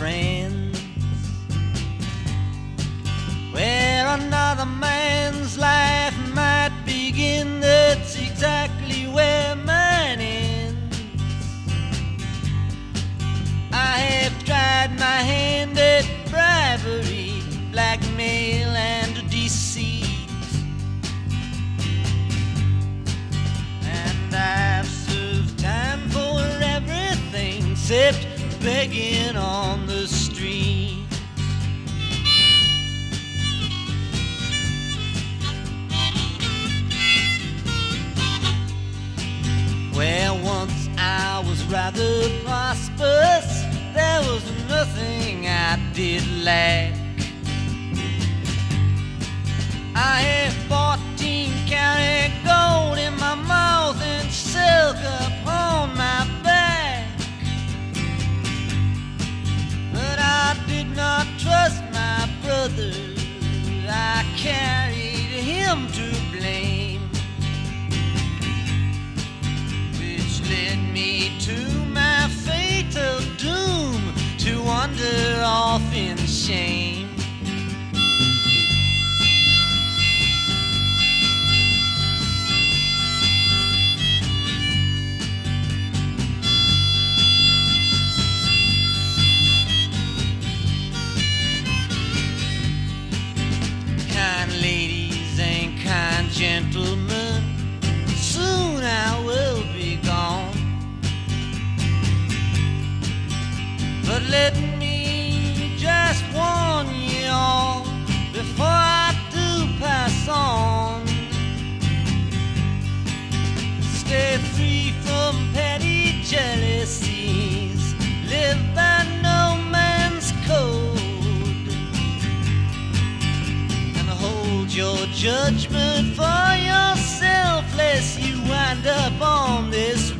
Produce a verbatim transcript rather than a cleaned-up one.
friends. Where another man's life might begin, that's exactly where mine ends. I have tried my hand at bribery, blackmail and deceit, and I've served time for everything except begging on the street. Where once I was rather prosperous, there was nothing I did lack. I have fourteen karat gold in my mouth and silk upon my back, but I did not trust my brother. I carried him to blame, which led me to my fatal doom, to wander off in shame. Kind ladies and kind gentlemen, soon I will be gone, but let me just warn you all before I do pass on. Stay free from petty jealousies, live by no man's code, and hold your judgment for yourself lest you wind up on this